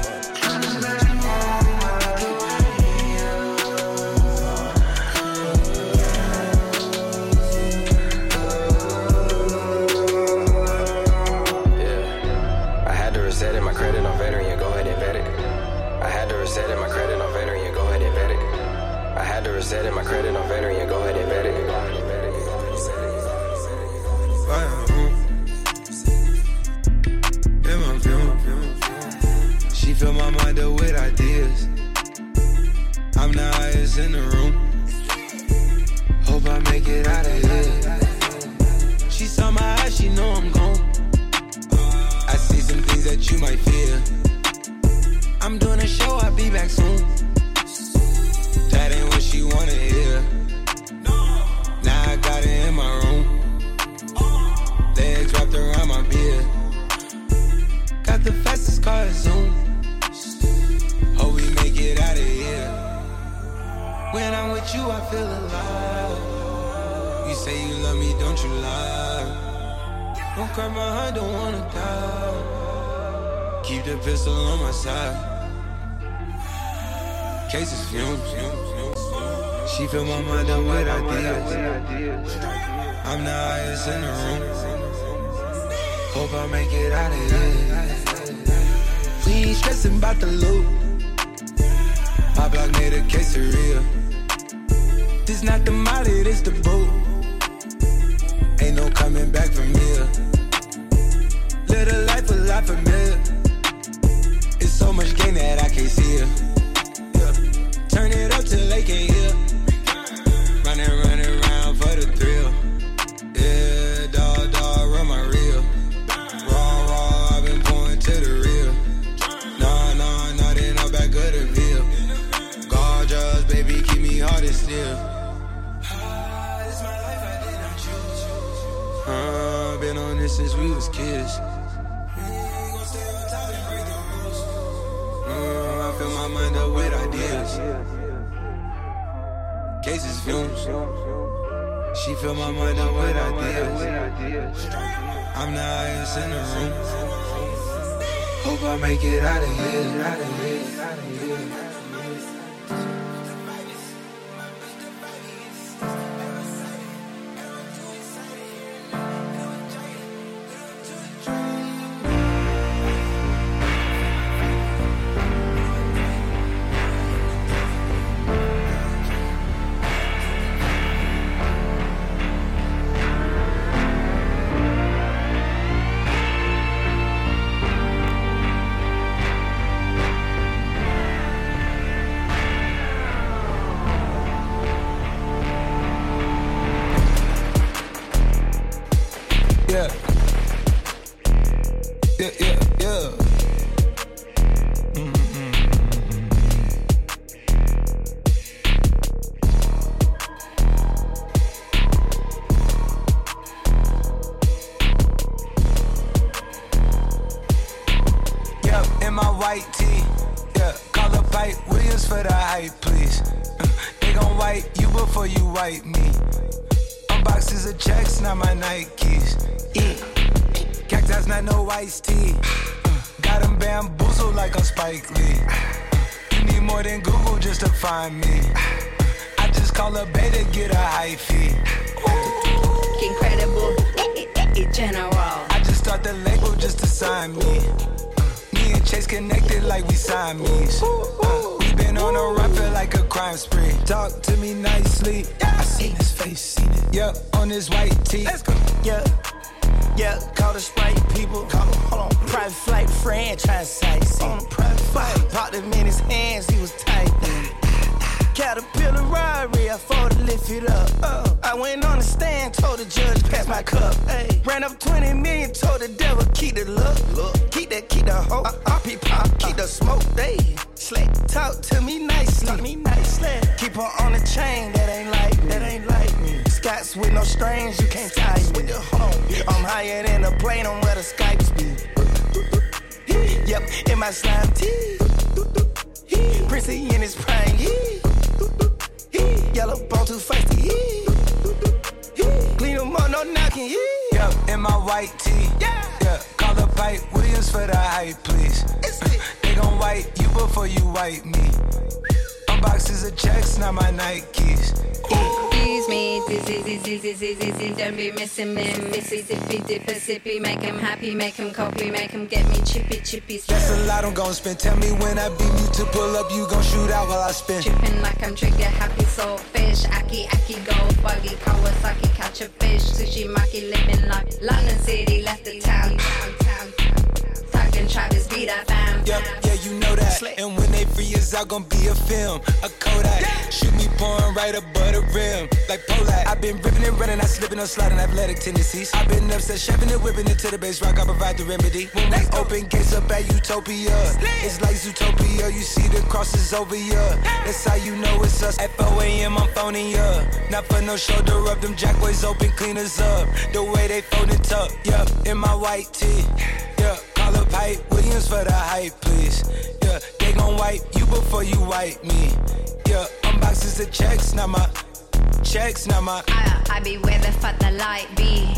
Speaker 8: Resetting my credit on Veteran, go ahead and vet it. I had to reset my credit on Veteran, go ahead and vet it. I had to reset my credit on Veteran, go ahead and vet it.
Speaker 1: fill my mind up with ideas. I'm the highest in the room. Hope I make it out of here. She saw my eyes, she know I'm gone. I see some things that you might fear. I'm doing a show, I'll be back soon. That ain't what she wanna hear. Now I got it in my room. Legs wrapped around my beard. Got the fastest car, Zoom. Hope we make it out of here. When I'm with you, I feel alive. You say you love me, don't you lie? Don't cry my heart, don't wanna die. Keep the pistol on my side. Cases fumes. She fill my mind up with ideas. I'm the highest in the room. Hope I make it out of here. We ain't stressing about the loot. My block made a quesadilla. This not the molly, this the boot. Ain't no coming back from here. Live a life a lot familiar. It's so much gain that I can't see it. Yeah. Turn it up till they can't hear. Running around for the thrill. Yeah, dog, run my reel. Raw, I've been pouring to the real. Nah, they not back of the veil. Gorgeous, baby, keep me hard and still. It's my life, I did not choose. Been on this since we was kids. I fill my mind up with ideas. Cases fumes. She fill my mind up with ideas. I'm the highest in the room. Hope I make it out of here. Yeah. Yep, in my white tee. Yeah, call up Pipe Williams for the hype, please. They gon' wipe you before you wipe me. Boxes of checks, not my Nikes. Cactus, not no iced tea. Got them bamboozled like a Spike Lee. You need more than Google just to find me. I just call a beta, get a high fee.
Speaker 16: Incredible, general.
Speaker 1: I just start the label just to sign me. Me and Chase connected like we Siamese. We been on a run, feel like a crime spree. Talk to me nicely. I seen his face, seen it. Yeah, on his white tee. Let's go.
Speaker 17: Yeah, call the Sprite people. Call him, hold on. Private flight franchise sites. On a private flight. Popped him in his hands, he was tight. Caterpillar Rari, I fought to lift it up. I went on the stand, told the judge, pass my cup. Ran up 20 million, told the devil, keep the look. Keep the hope. RP pop, keep the smoke. Slack, talk to me nicely. Keep her on the chain, that ain't like me. Scots with no strings, you can't tie me. I'm higher than a plane on where the Skypes be. Yep, in my slime tee. Princey in his prime, yellow bone too feisty, clean them up, no knocking,
Speaker 1: Yep, in my white tee. Yeah, call the Pipe Williams for the hype, please. They gon' wipe you before you wipe me. Boxes of checks, not my Nikes.
Speaker 16: Excuse me, dizzy, don't be missing me. Missy, sippy, make him happy, make him copy, make him get me chippy.
Speaker 1: That's a lot I'm gon' spend. Tell me when I beam you to pull up, you gon' shoot out while I spin.
Speaker 16: Trippin' like I'm trigger happy, soul fish. Aki, go, buggy, Kawasaki, catch a fish. Sushi, maki, living like London City, left the town. Tuggin' Travis, be that fam.
Speaker 1: Yep, yeah, you know Slack. And when they free us out, gon' be a film, a Kodak. Shoot me pouring right above the rim, like Polak. I've been ripping and running, I slipping on sliding athletic tendencies. I've been upset, shoving and whipping it to the base rock, I provide the remedy. When we open gates up at Utopia, it's like Zootopia, you see the crosses over ya. That's how you know it's us. At 4 a.m. I'm phoning ya. Not for no shoulder rub, them jack boys open, clean us up. The way they fold it up, yeah, in my white tee. Yeah, call up Hype Williams for the hype, please. Yeah, they gon' wipe you before you wipe me. Yeah, unboxes of checks, not my checks, not my.
Speaker 16: I be where the fuck the light be.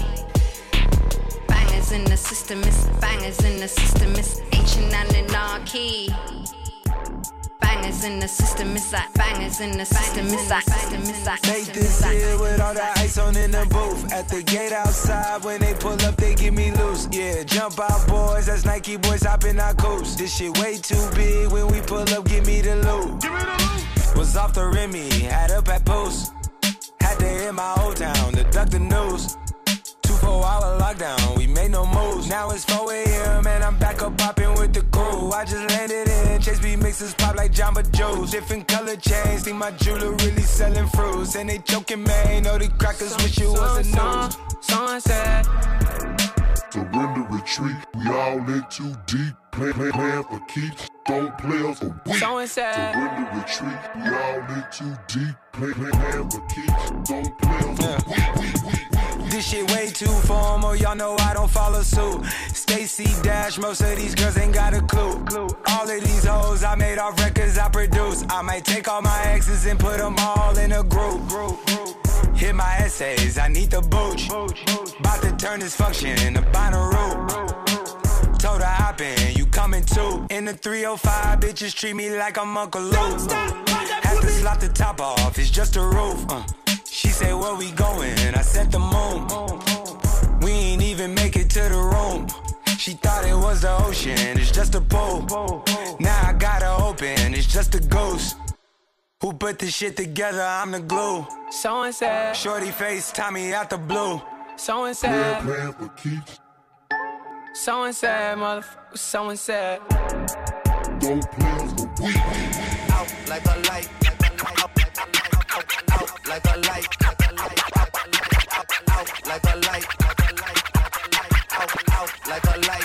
Speaker 16: Bangers in the system, it's bangers in the system, it's ancient anarchy. Bangers in the system, it's like bangers in the system, it's like system, it's like
Speaker 1: make this here with all the ice on in the booth. At the gate outside, when they pull up, they get me loose. Yeah, jump out, boys, that's Nike boys hopping our coast. This shit way too big. When we pull up, give me the loot. Was off the Remy, had up at post. Had to hit my old town to duck the news. 2-4-hour lockdown, we made no moves. Now it's 4 a.m. and I'm back up popping with the crew. I just landed in Chase B mixes pop like Jamba Joe's. Different color chains, think my jeweler really selling fruits. And they joking, man, know the crackers wish it was a news.
Speaker 15: Sunset. Surrender, retreat, we all in too deep. Plan for keeps, don't play us for weak. Surrender, retreat, we all in too deep. Plan for keeps, don't play us for weak.
Speaker 1: This shit way too formal, y'all know I don't follow suit. Stacy Dash, most of these girls ain't got a clue. All of these hoes I made off records I produce. I might take all my exes and put them all in a group. Hit my essays, I need the booch. About to turn this function into Bonnaroo. Told her hop in, you coming too. In the 305, bitches treat me like I'm Uncle Luke. Have to slap the top off, it's just a roof. She said, where we going? I said the moon. We ain't even make it to the room. She thought it was the ocean, it's just a pool. Now I gotta open, it's just a ghost. Who put this shit together? I'm the glue. So and said, shorty face, Tommy out the blue. So and said,
Speaker 15: plan for keeps.
Speaker 1: So and said, motherfucker, so and said.
Speaker 15: Don't play us for weak.
Speaker 17: Out like a light, out like a light, like a light, out like a light, out like a light,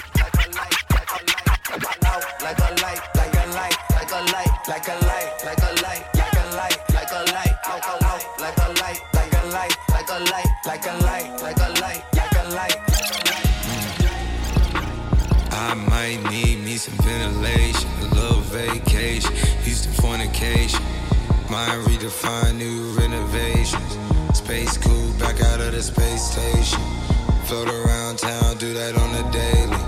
Speaker 17: out like a light, like a light, like a light, like a light, like a light, like a light, like a light, out like a light, like a light, like a light, like a light, like a light, like a light.
Speaker 1: I might need me some ventilation, a little vacation, used to fornication. Mind redefine new renovations. Space cool, back out of the space station. Float around town, do that on the daily.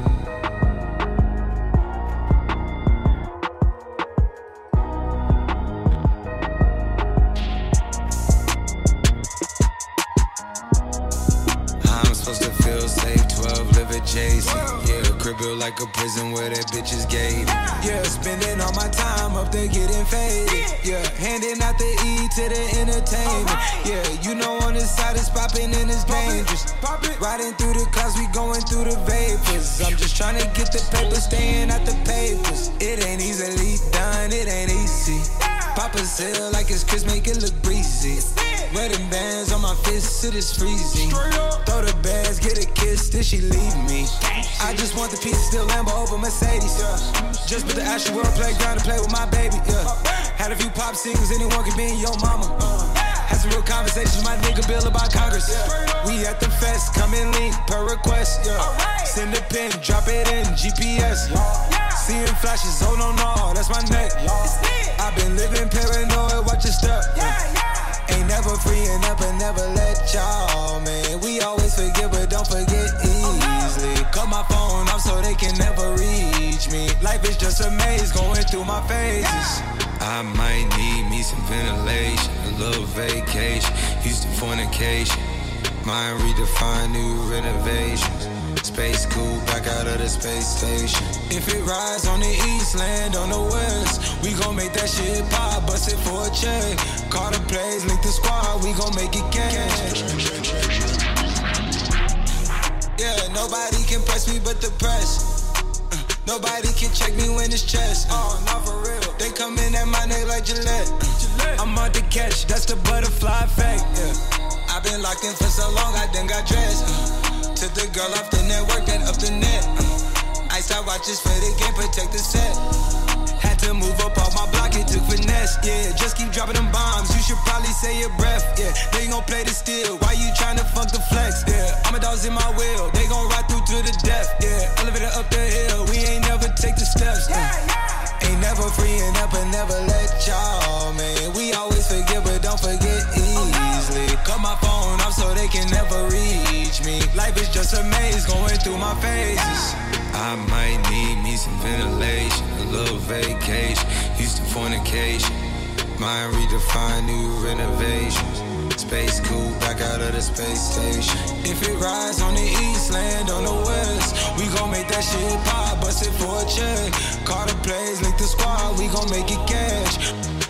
Speaker 1: I'm supposed to feel safe, 12 live adjacent. Yeah, crib built like a prison where that bitch is gated. Yeah, spending all my time up there getting faded. Yeah, handing out the E to the entertainment. Yeah, you know on this side it's popping and it's dangerous. Riding through the clouds, we going through the vapors. I'm just trying to get the paper, staying out the papers. It ain't easily done, it ain't easy. Pop a sale like it's Chris, make it look breezy. Wedding bands on my fists, it is freezing. Throw the bags, get a kiss, then she leave me. I just want the piece, still Lambo over Mercedes. Just put the Astro World playground to play with my baby. Had a few pop singles, anyone can be in your mama. Had some real conversations, my nigga Bill about Congress. We at the fest, come and link per request. Send a pin, drop it in GPS. Seeing flashes, oh no, that's my neck. I've been living paranoid, watch your step. Ain't never free and never let y'all, man. We always forget, but don't forget easily. Cut my phone off so they can never reach me. Life is just a maze going through my phases. I might need me some ventilation, a little vacation, used to fornication. Mind redefine new renovations. Space cool, back out of the space station. If it rides on the east, land on the west, we gon' make that shit pop, bust it for a check. Call the plays, link the squad, we gon' make it cash. Yeah, nobody can press me but the press. Nobody can check me when it's chest. Oh, not for real. They come in at my neck like Gillette. I'm on the catch, that's the butterfly effect. Yeah. I've been locked in for so long, I done got dressed. Took the girl off the network, then up the net. Iced out watches for the game, protect the set. Had to move up off my block, it took finesse. Yeah, just keep dropping them bombs. You should probably say your breath. Yeah, they gon' play the steal. Why you tryna fuck the flex? Yeah, I'm a dog's in my wheel. They gon' ride through to the death. Yeah, elevator up the hill. We ain't never take the steps. Ain't never freeing up and never let y'all, man. We always forget, but don't forget easily. Cut my phone off so they can never reach me. Life is just a maze going through my phases. I might need me some ventilation, a little vacation, used to fornication. Mind redefined, new renovations. Space cool, back out of the space station. If it rides on the east, land on the west, we gon' make that shit pop, bust it for a check. Call the plays, link the squad, we gon' make it cash.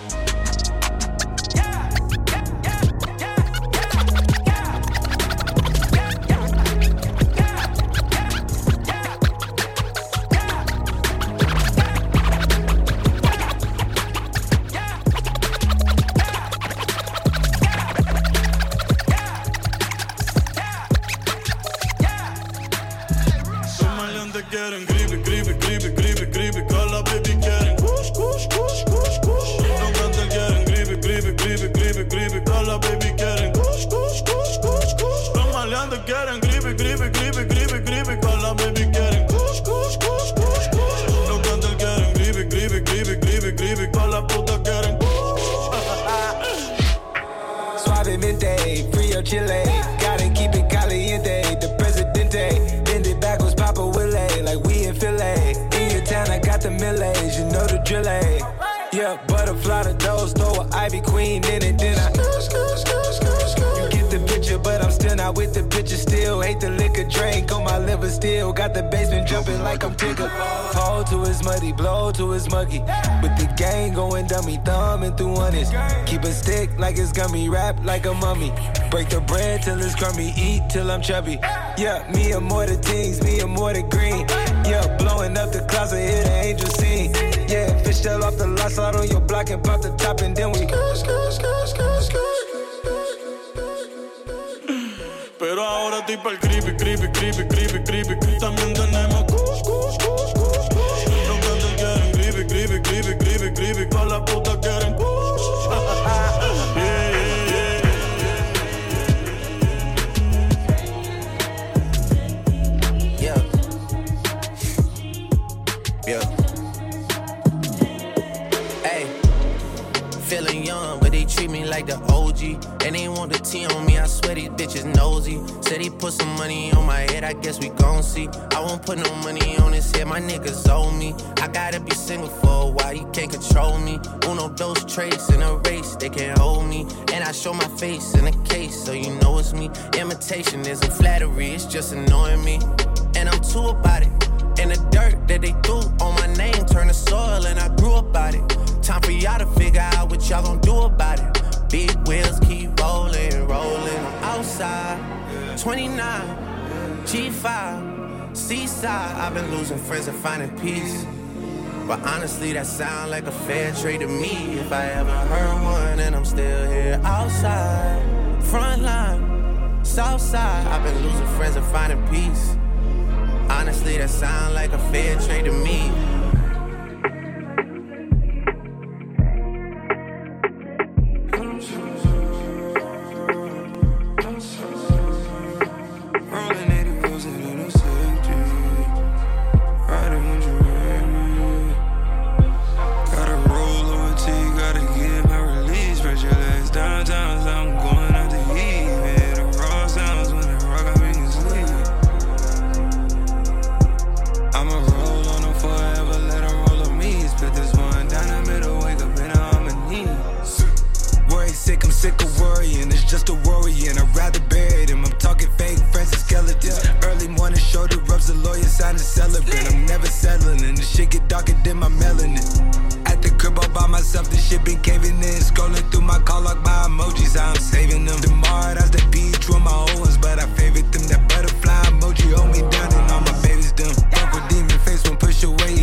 Speaker 1: To his muggy, with the gang going dummy, thumbing through honest. Keep a stick like it's gummy, wrap like a mummy. Break the bread till it's crummy, eat till I'm chubby. Yeah, me and more the things, me and more the green. Yeah, blowing up the closet, hit the angel scene. Yeah, fish tail off the lot, slide on your block and pop the top and then we.
Speaker 18: Pero ahora estoy pa'l creepy, creepy, creepy, creepy, creepy, creepy. También tenemos kush, kush, kush, kush, kush. Los cantantes quieren creepy, creepy, creepy, creepy, creepy. Todas las putas quieren kush. Yeah,
Speaker 19: yeah, yeah. Yeah. Hey, feeling young, but they treat me like the OG. And they want the T on me, I swear these bitches nosy. Said he put some money on my head, I guess we gon' see. I won't put no money on his head, my niggas owe me. I gotta be single for a while, you can't control me. Uno, those traits in a race, they can't hold me. And I show my face in a case, so you know it's me. Imitation isn't flattery, it's just annoying me. And I'm too about it. And the dirt that they threw on my name turned to soil, and I grew up about it. Time for y'all to figure out what y'all gon' do about it. Big wheels keep rolling, rolling. I'm outside, 29, G5, Seaside. I've been losing friends and finding peace. But honestly, that sound like a fair trade to me. If I ever heard one, and I'm still here outside, front line, south side. I've been losing friends and finding peace. Honestly, that sound like a fair trade to me.
Speaker 1: Away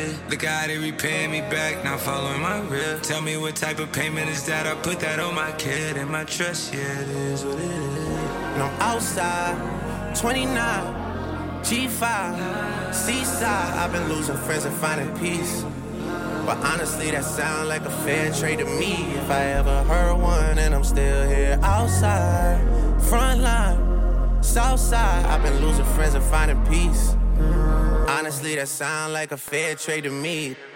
Speaker 1: yeah. Look how they repaying me back, not following my real. Tell me what type of payment is that? I put that on my kid and my trust, yeah, it is what it is.
Speaker 19: And I'm outside, 29, G5, Seaside. I've been losing friends and finding peace. But honestly, that sound like a fair trade to me. If I ever heard one, and I'm still here outside, front line, south side. I've been losing friends and finding peace. Honestly, that sound like a fair trade to me.